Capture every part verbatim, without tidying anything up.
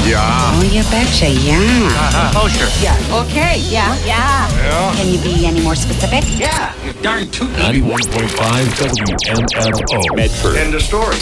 Yeah. Oh, you betcha, yeah. Uh-huh. Oh, sure. Yeah. Okay, yeah, yeah. Yeah. Can you be any more specific? Yeah. You're darn tootin'. ninety-one point five W M F O. Medford. End of story.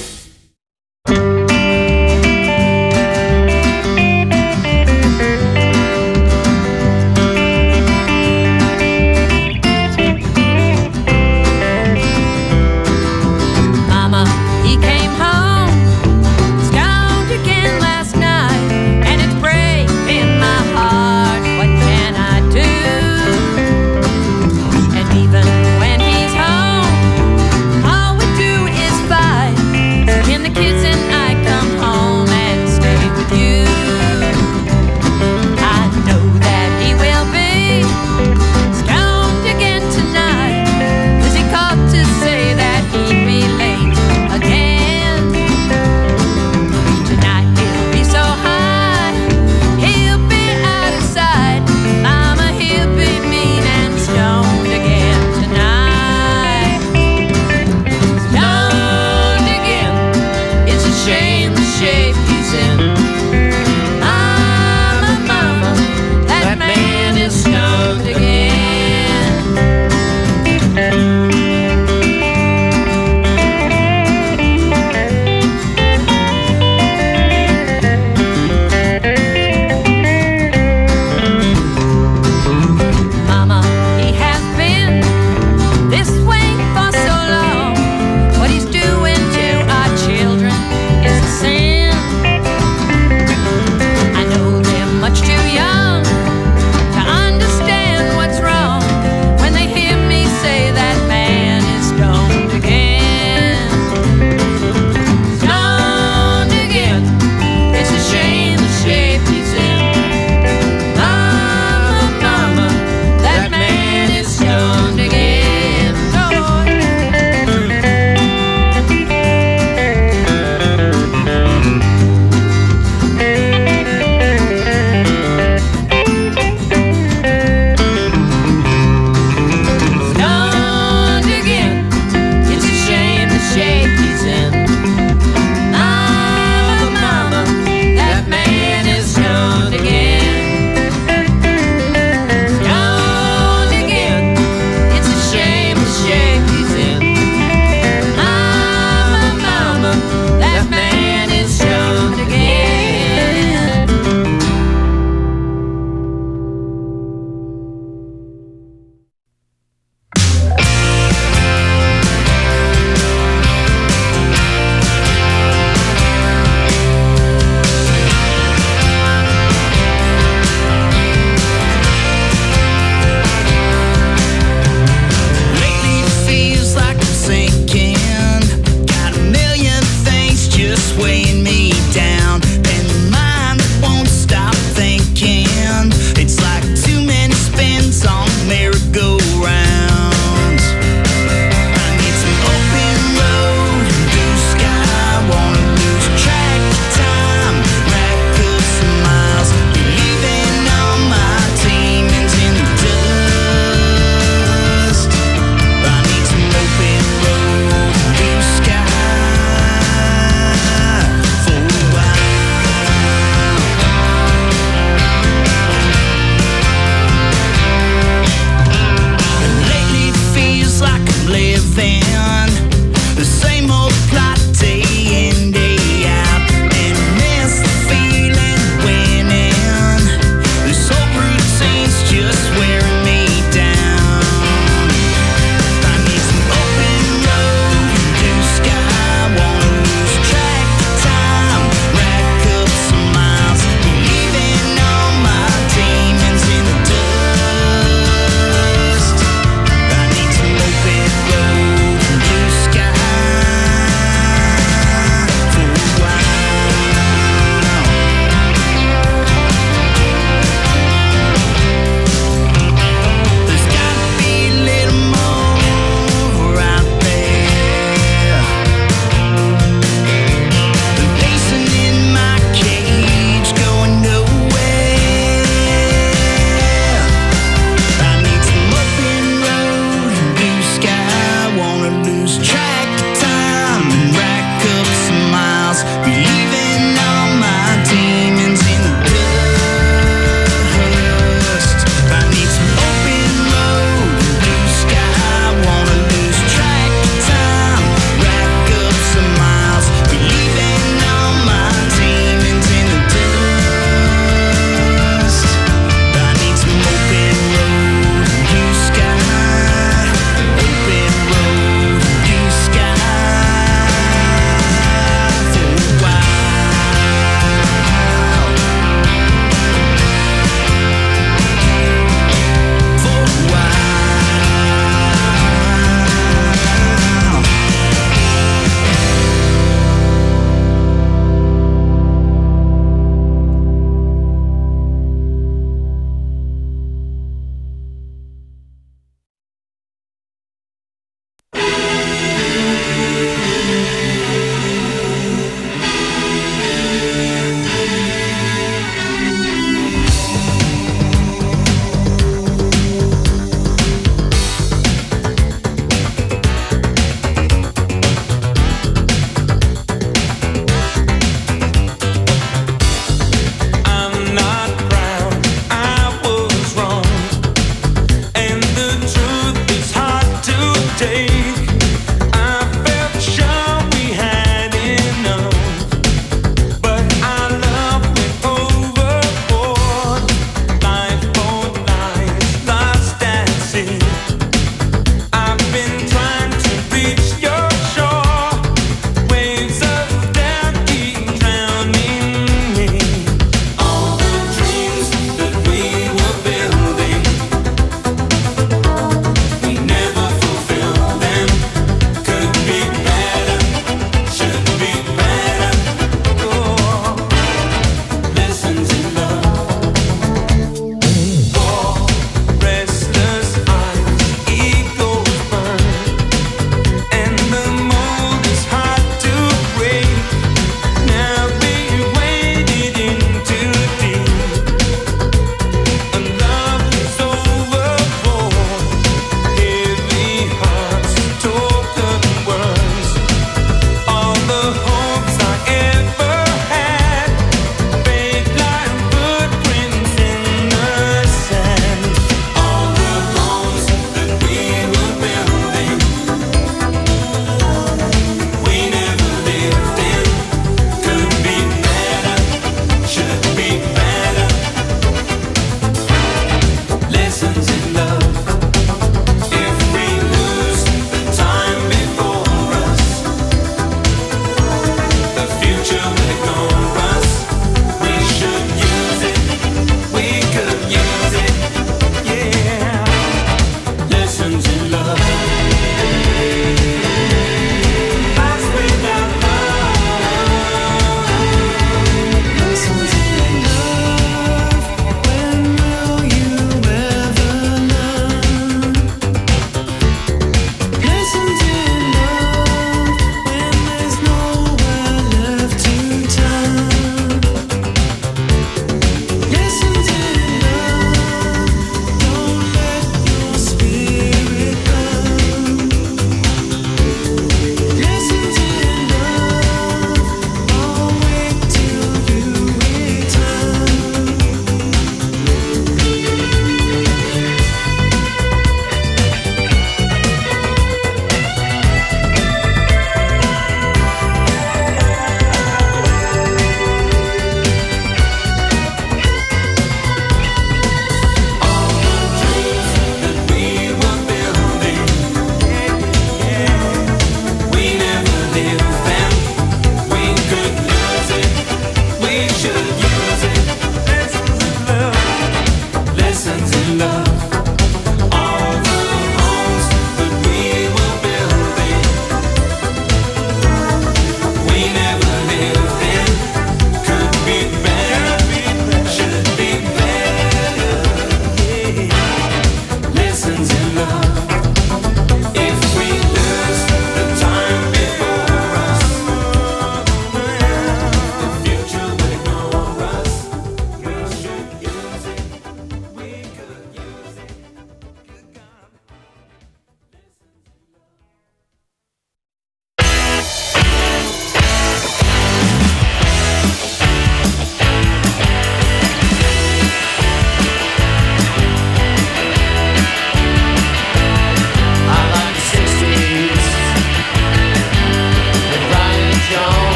Mama, he came home, stoned again last night, and it's breaking my heart. What can I do? And even when he's home, all we do is fight.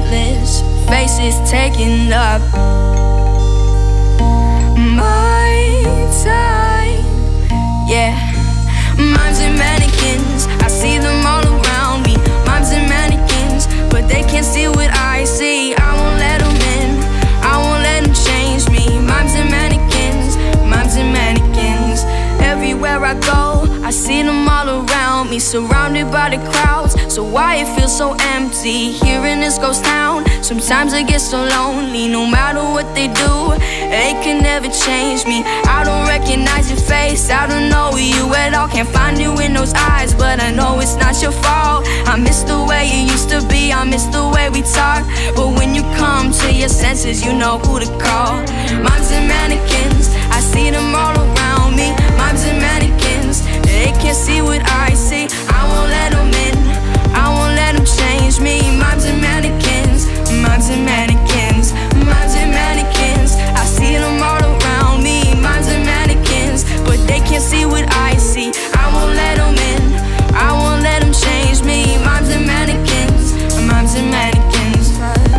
endless faces taking up my time. Yeah, mimes and mannequins, I see them all around me. Mimes and mannequins, but they can't see what I see. I won't let them in, I won't let them change me. Mimes and mannequins, mimes and mannequins. Everywhere I go, I see them all around me, surrounded by the crowds. So why it feels so empty here in this ghost town? Sometimes I get so lonely, no matter what they do, they can never change me. I don't recognize your face, I don't know you at all. Can't find you in those eyes, but I know it's not your fault. I miss the way you used to be, I miss the way we talk. But when you come to your senses, you know who to call. Mimes and mannequins, I see them all around me. Mimes and mannequins, they can't see what I see. I won't let them in, I won't let them change me. Mimes and mannequins, mimes and mannequins, mimes and mannequins, I see them all around me. Mimes and mannequins, but they can't see what I see. I won't let them in, I won't let them change me. Mimes and mannequins, mimes and mannequins.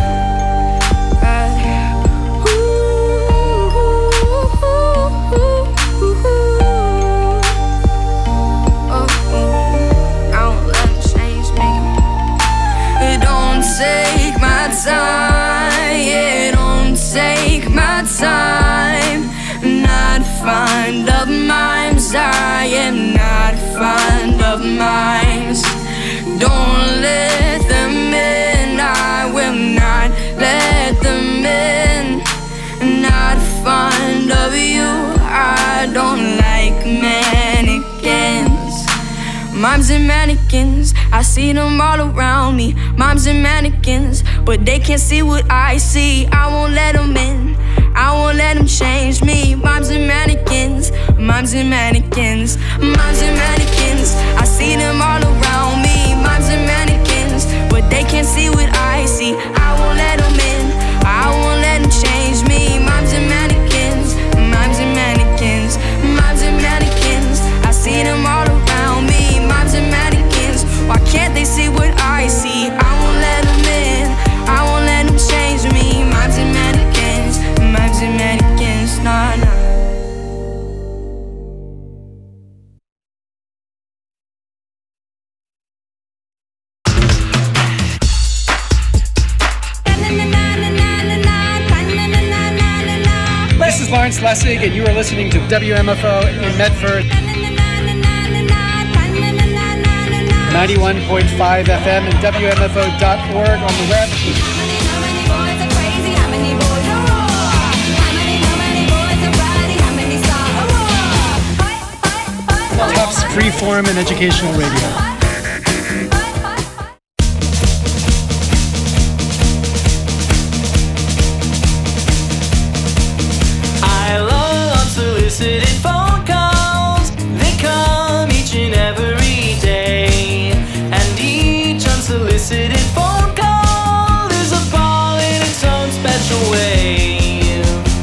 Take my time, yeah, don't take my time. Not fond of mimes, I am not fond of mimes. Don't let them in, I will not let them in. Not fond of you, I don't like mannequins. Mimes and mannequins, I see them all around me. Mimes and mannequins, but they can't see what I see. I won't let them in, I won't let them change me. Mimes and mannequins, mimes and mannequins, mimes and mannequins, I see them all around me. Mimes and mannequins, but they can't see what I see. I won't let them in, I won't let them change me. Mimes and mannequins, mimes and mannequins, mimes and mannequins, I see them all around me. Mimes and mannequins, why can't they see what I see? I won't let them in, I won't let them change me. Mimes and mannequins, mimes and mannequins, nah, nah. This is Lawrence Lessig, and you are listening to W M F O in Medford. ninety-one point five F M and W M F O dot org on the web. Tufts Freeform and Educational Radio. I love unsolicited phone calls. They come each and every day, and each unsolicited phone call is a ball in its own special way.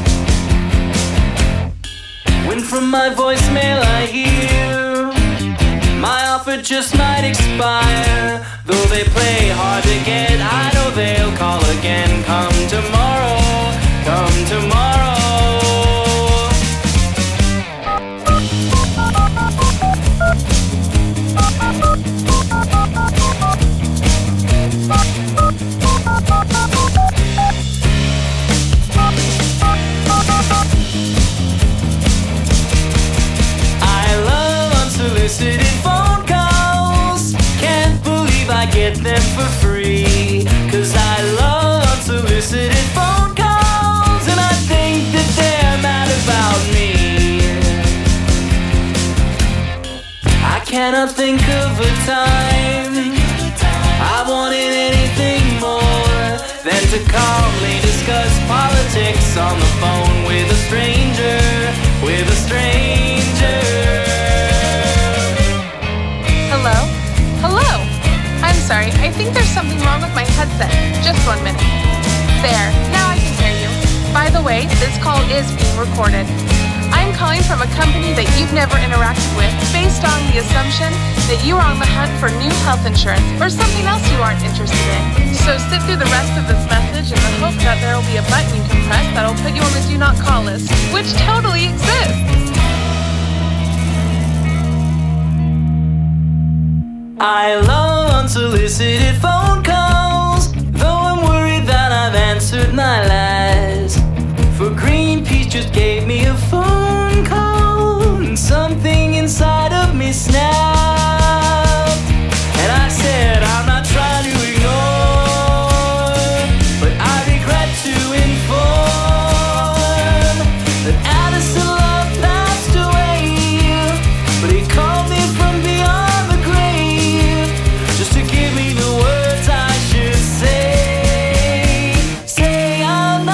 When from my voicemail I hear my offer just might expire, though they play hard to get, I know they'll call again. Come tomorrow, come tomorrow. I love unsolicited phone calls. Can't believe I get them for free, 'cause I love unsolicited phone calls, and I think that they're mad about me. I cannot think of a time I wanted anything more than to calmly discuss politics on the phone with a stranger, with a stranger. Hello? Hello? I'm sorry, I think there's something wrong with my headset. Just one minute. There, now I can hear you. By the way, this call is being recorded. I'm calling from a company that you've never interacted with based on the assumption that you are on the hunt for new health insurance or something else you aren't interested in. So sit through the rest of this message in the hope that there will be a button you can press that'll put you on the do not call list, which totally exists. I love unsolicited phone calls, though I'm worried that I've answered my last. For Greenpeace just gave me a phone call, and something inside of me snapped. And I said, I'm not trying to ignore, but I regret to inform that Addison Love passed away. But he called me from beyond the grave, just to give me the words I should say. Say I'm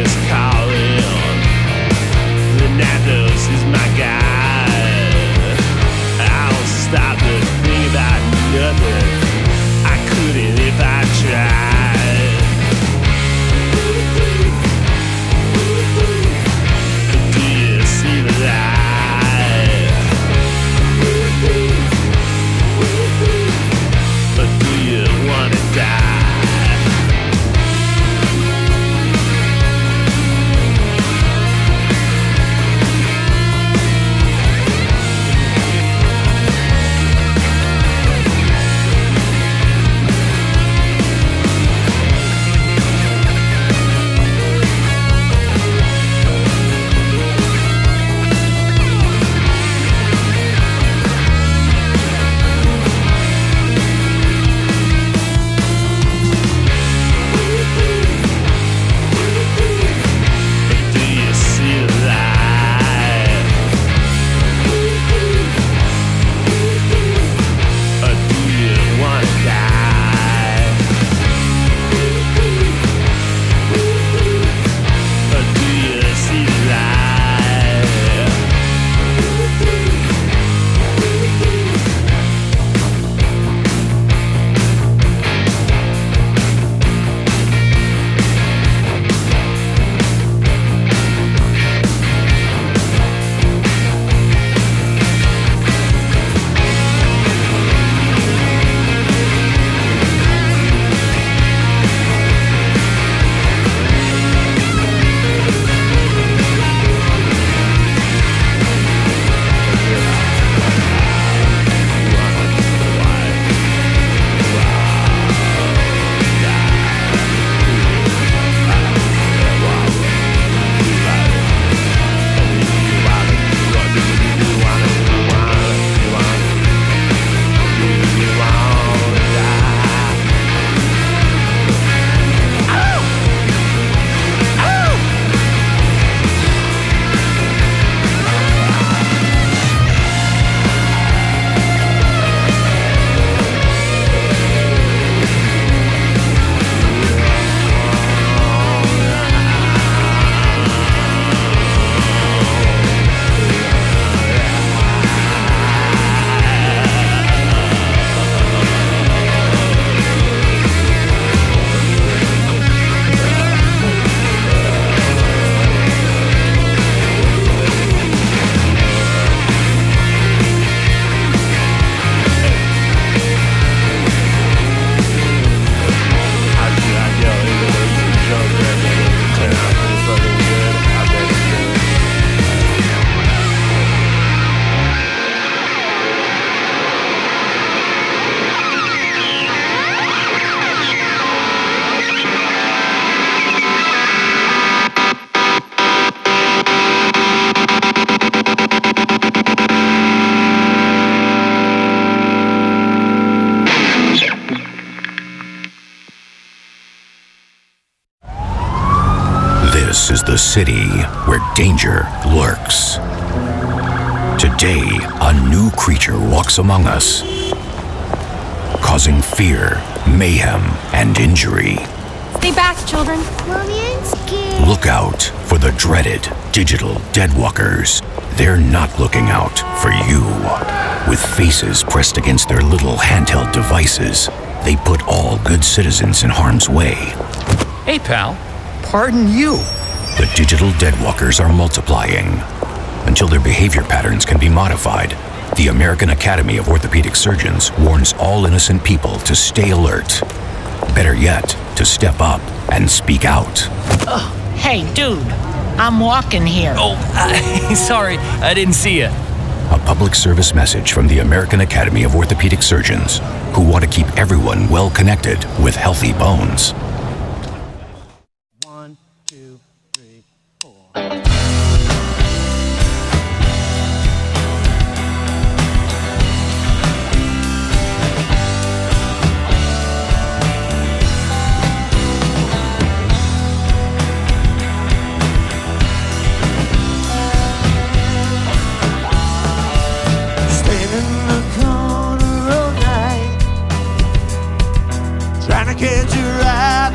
is calling. Fernando's is my guy. I'll stop to think about nothing. I couldn't if I tried. Do you see the light? Or do you wanna die? This is the city where danger lurks. Today, a new creature walks among us, causing fear, mayhem, and injury. Stay back, children. Mommy, I'm scared. Look out for the dreaded digital deadwalkers. They're not looking out for you. With faces pressed against their little handheld devices, they put all good citizens in harm's way. Hey, pal. Pardon you. The digital deadwalkers are multiplying. Until their behavior patterns can be modified, the American Academy of Orthopedic Surgeons warns all innocent people to stay alert. Better yet, to step up and speak out. Oh, hey, dude. I'm walking here. Oh, uh, sorry. I didn't see you. A public service message from the American Academy of Orthopedic Surgeons, who want to keep everyone well connected with healthy bones. One, two, three, four. Catch your eye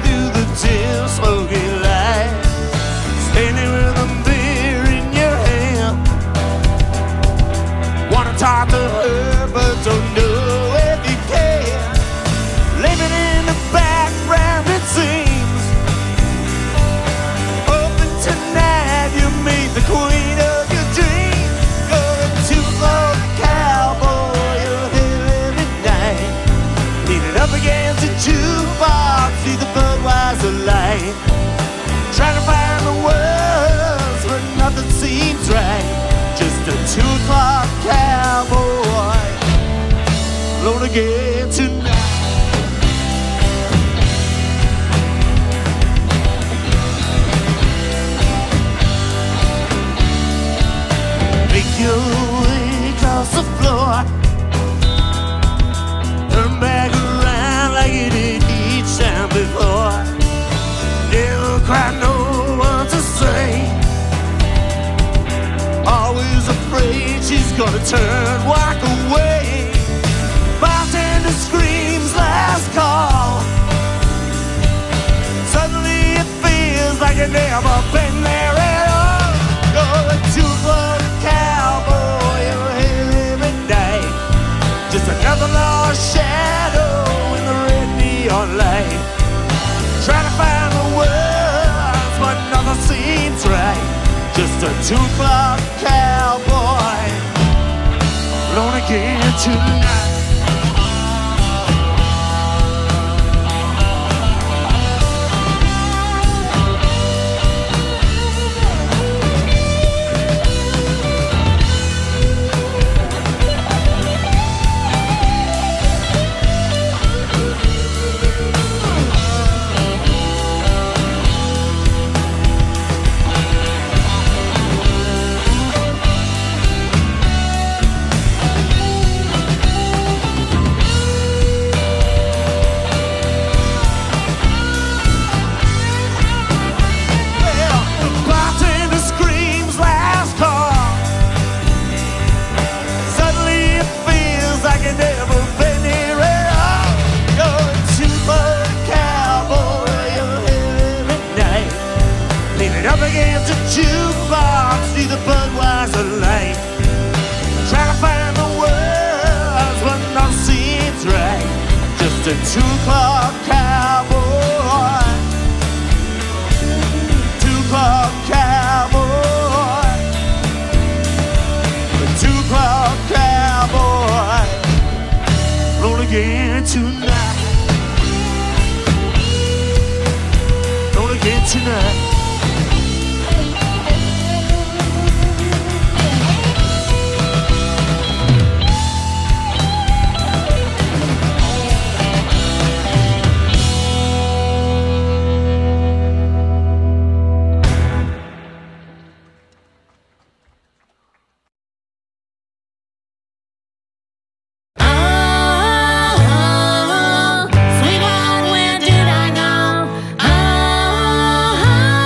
again tonight. Make your way across the floor, turn back around like you did each time before. Never quite know what to say, always afraid she's gonna turn, walk away. Bartender screams last call, suddenly it feels like you've never been there at all. You're a two-club cowboy, you're here every night, just another lost shadow in the red neon light. Trying to find the words, but nothing seems right. Just a two-club cowboy, alone again tonight. Jukebox, see the Budweiser light. Try to find the words, but nothing seems right. Just a two-club cowboy, two-club cowboy, a two-club cowboy, roll again tonight, roll again tonight. Sweetheart, where did I go? Oh,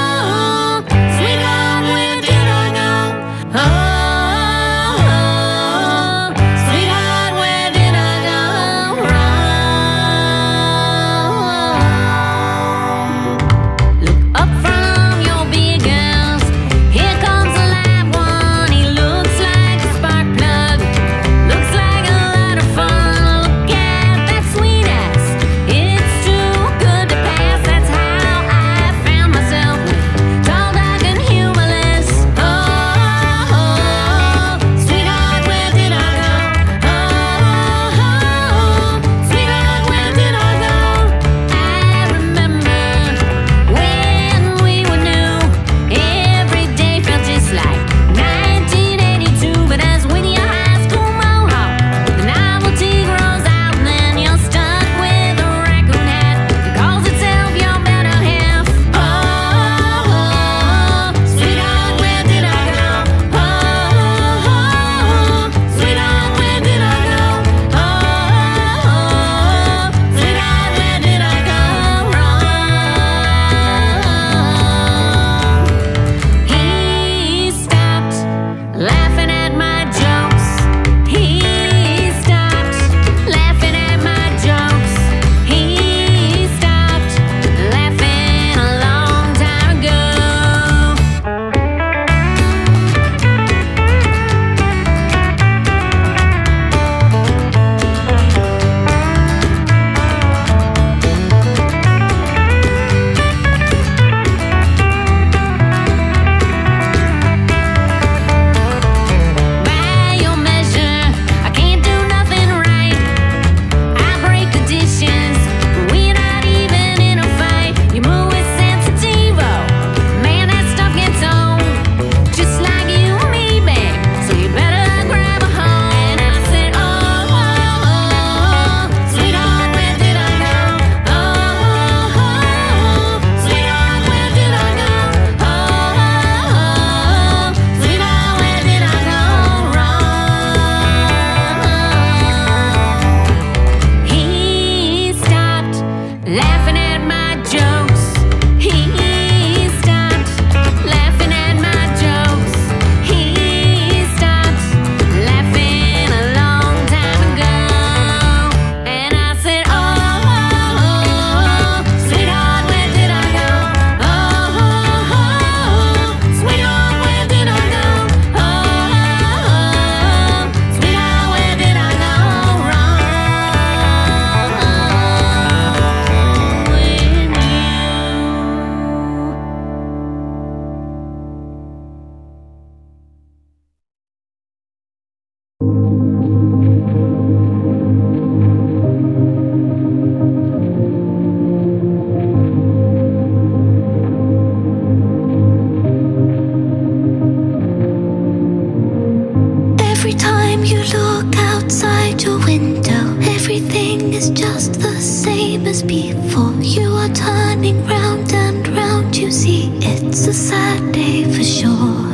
as before. You are turning round and round. You see, it's a sad day for sure.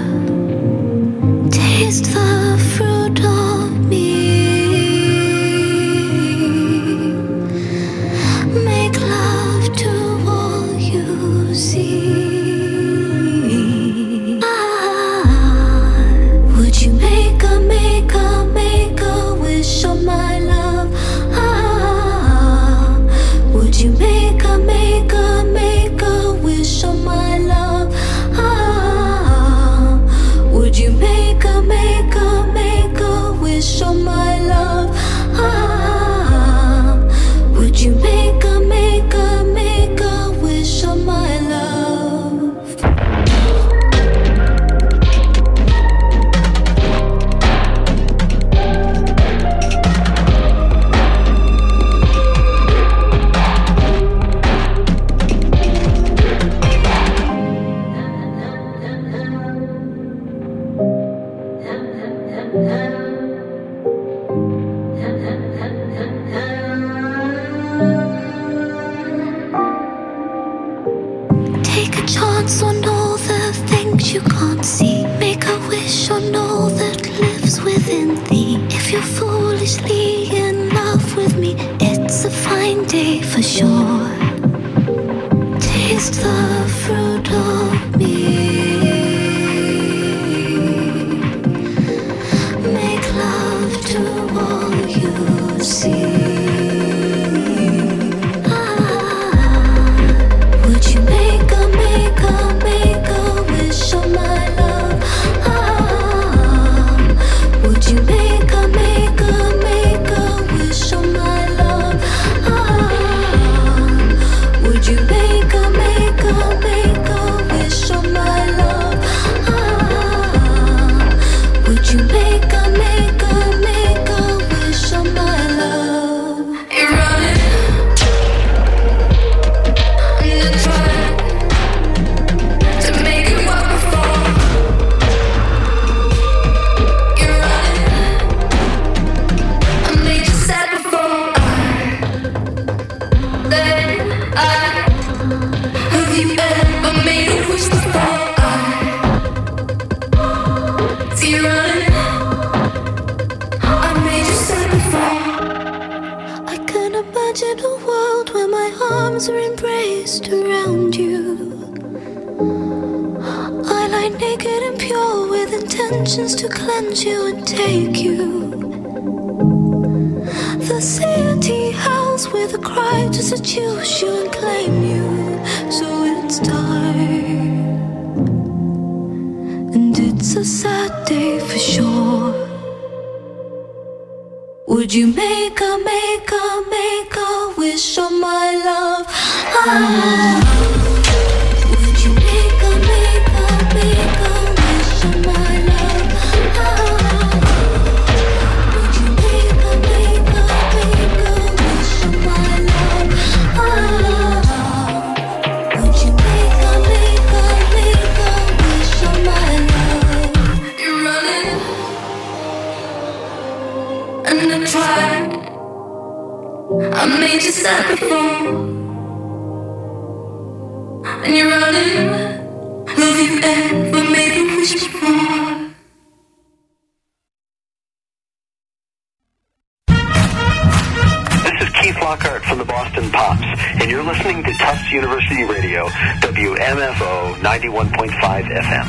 Taste the fruit of me. Make love to all you see. Ah, would you make a, make a, make a wish on my love? Ah, would you make a, make a, make a wish on my love? Ah, would you make a, make a, make a wish on my love? Ah, would you make a, make a, make a wish on my love? Take a chance on all the things you can't see. Make a wish on all that lives within thee. If you're foolishly in love with me, it's a fine day for sure. Taste the fruit of me. Make love to all you see. Would you make a, make a, make a wish on my love? Ah, would you make a, make a, make a wish on my love? Ah, would you make a, make a, make a wish on my love? Ah, would you make a, make a, make a wish on my love? You're running. I can imagine a world where my arms are embraced around you. I lie naked and pure with intentions to cleanse you and take you. The city howls with a cry to seduce you and claim you. So it's time, and it's a sad day for sure. Would you make a, make a, make a wish on my love? Ah, would you make a, make a, make a wish on my love? Ah, would you make a, make a, make a wish on my love? Ah, would you make a, make a, make a wish on my love? You're running. And I tried. I made you sad before, and you're running. Have you ever made a wish before? This is Keith Lockhart from the Boston Pops, and you're listening to Tufts University Radio, W M F O ninety-one point five F M.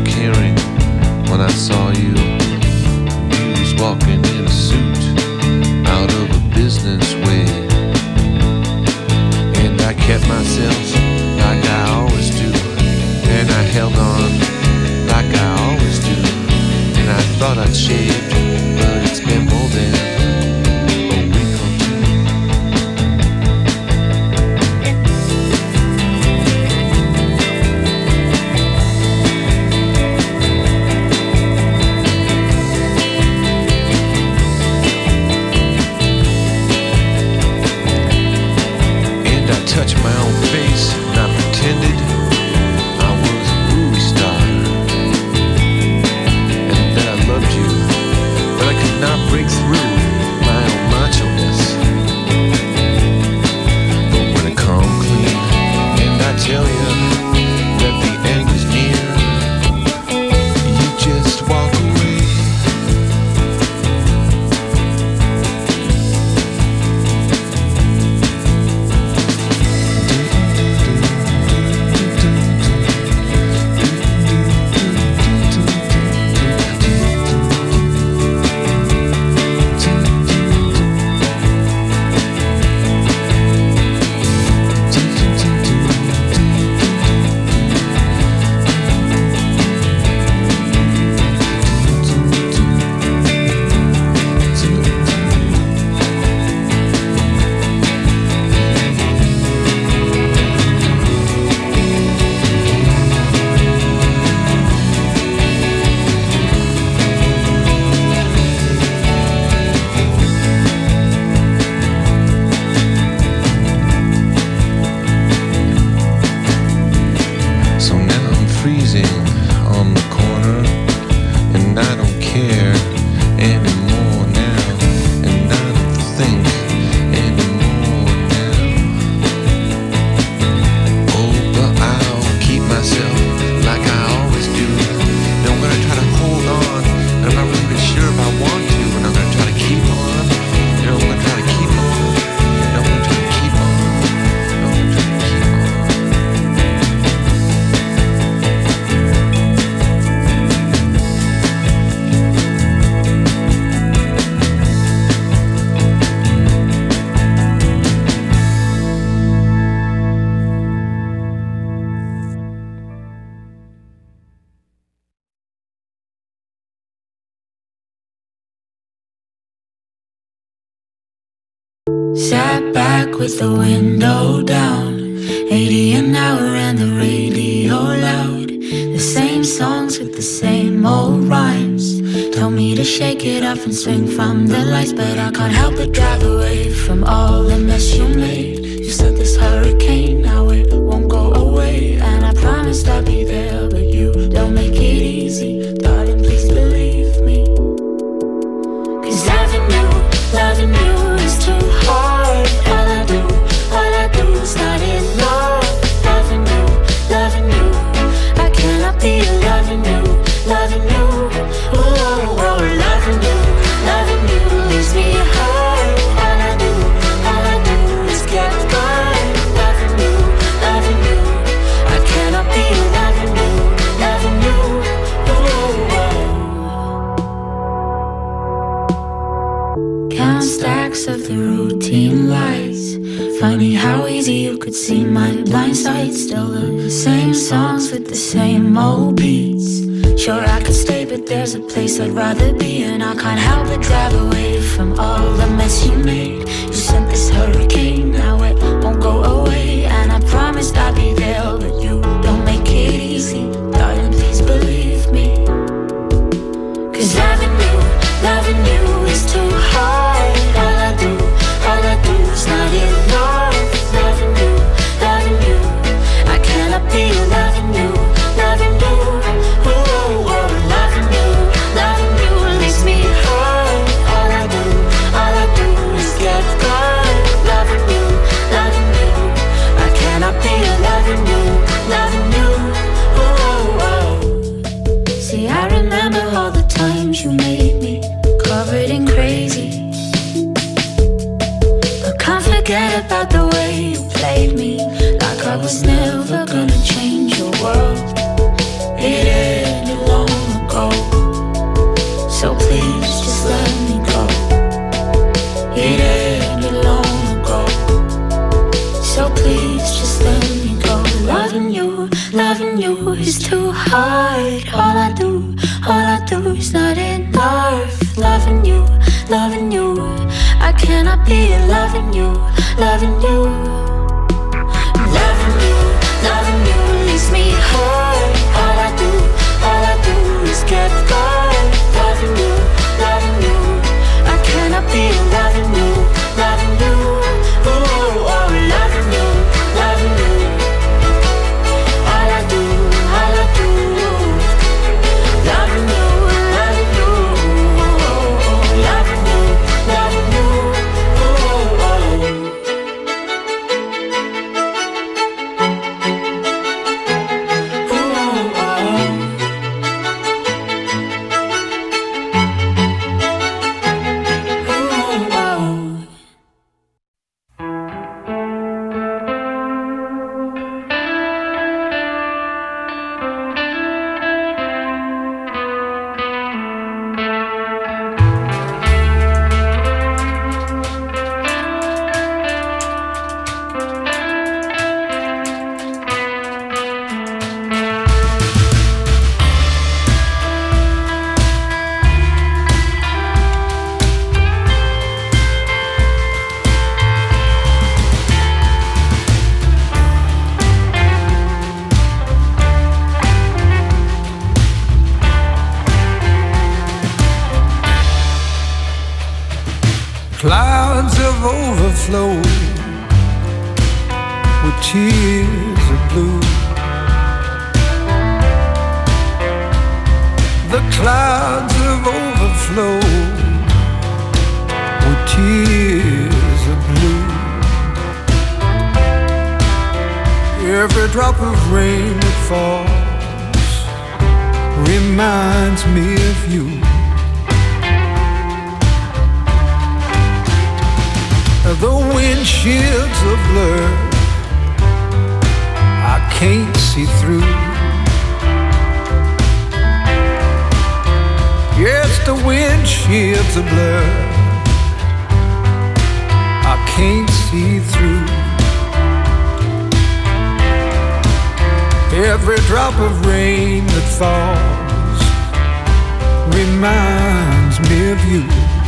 When I saw you, you was walking in a suit. my own face, and I pretended I was a movie star, and that I loved you, but I could not break through my own macho-ness. But when I come clean, and I tell you that the end is near, you just walk away. Sat back with the window down, eighty an hour and the radio loud. The same songs with the same old rhymes. Told me to shake it off and swing from the lights, but I can't help but drive away from all the mess you made. You said this hurricane, now it won't go away, and I promised I'd be there, but you don't make it easy. Darling, please believe me, 'cause loving you, loving you is too hard. All I do, all I do is not enough. Loving you, loving you, I cannot be loving you, loving you. Oh, oh, oh, loving you, loving you leaves me hurt. All I do, all I do is get caught. Loving you, loving you, I cannot be loving you, loving you. Oh, oh. Count stacks of the routine lights. Funny how easy you could see my blind side. Still the same songs with the same old beats. Sure I could stay, but there's a place I'd rather be, and I can't help but drive away from all the mess you made. You sent this hurricane, now it won't go away, and I promised I'd be there, but you don't make it easy. Darling, please believe me, 'cause loving you, loving you is too hard. All I do, all I do is not enough. Loving you, loving you, I cannot be loving you, loving you. Oh, oh, oh, loving you, loving you leaves me hurt. All I do, all I do is get caught. Loving you, loving you, I cannot be loving you, loving you. Oh, oh, oh. See, I remember all the times you made me covered in crazy, but can't forget about the way you played me, like I was never gonna change your world. It ended long ago, so please just let me go. It ended long ago, so please just let me go. Loving you, loving you is too hard. All I do, all I do is not enough. Loving you, loving you, I cannot be loving you, loving you. Loving you, loving you leaves me hurt. All I do, all I do is get caught. Loving you, loving you, I cannot be loving you, loving you. Oh, oh, oh, loving you, loving clouds have overflowed with tears of blue. The clouds have overflowed with tears of blue. Every drop of rain that falls reminds me of you. The windshields are blurred, I can't see through. Yes, the windshields are blurred, I can't see through. Every drop of rain that falls reminds me of you.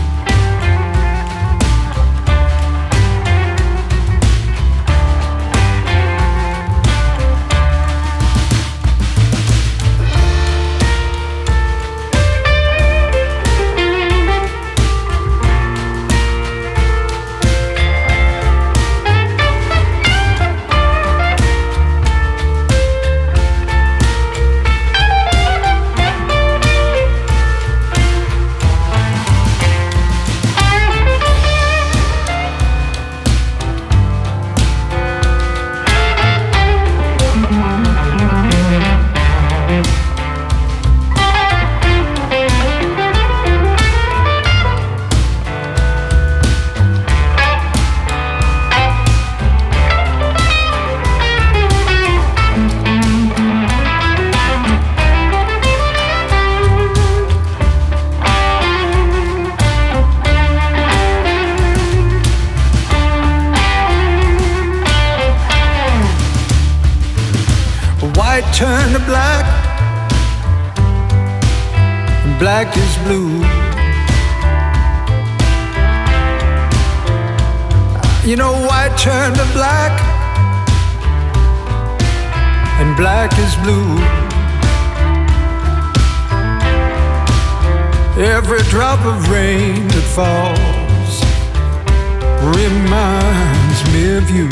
White turned to black, and black is blue. You know, white turned to black, and black is blue. Every drop of rain that falls reminds me of you.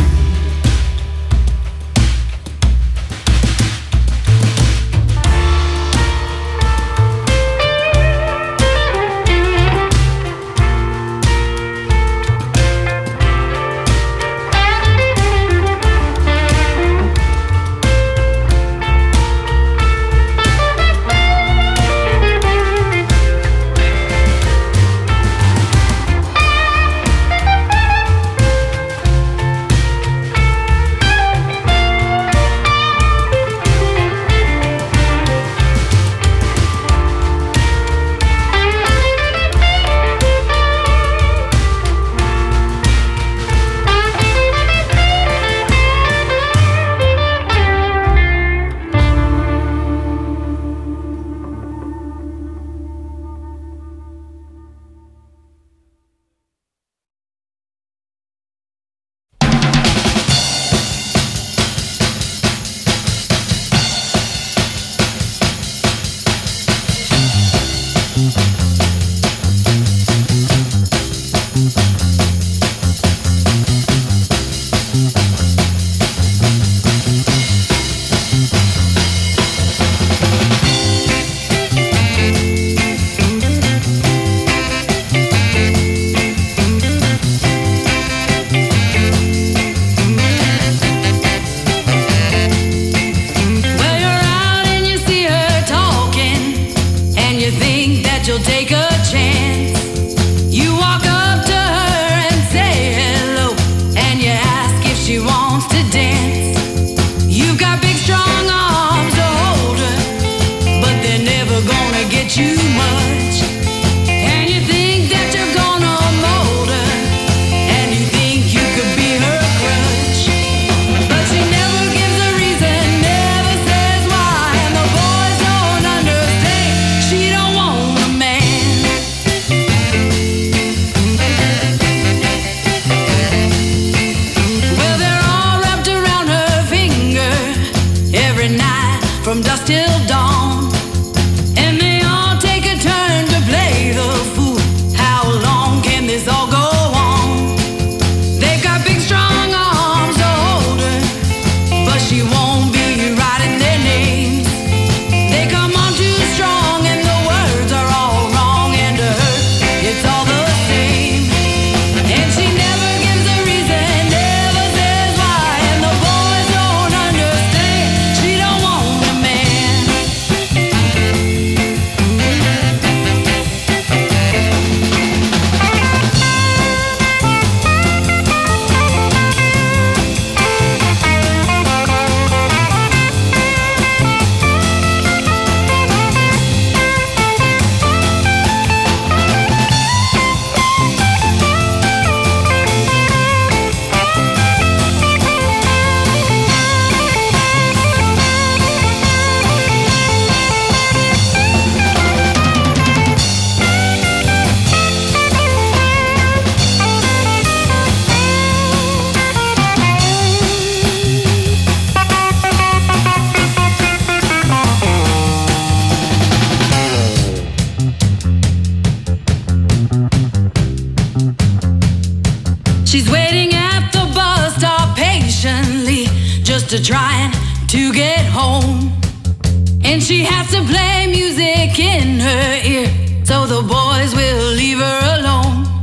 She's waiting at the bus stop patiently, just to trying to get home. And she has to play music in her ear, so the boys will leave her alone.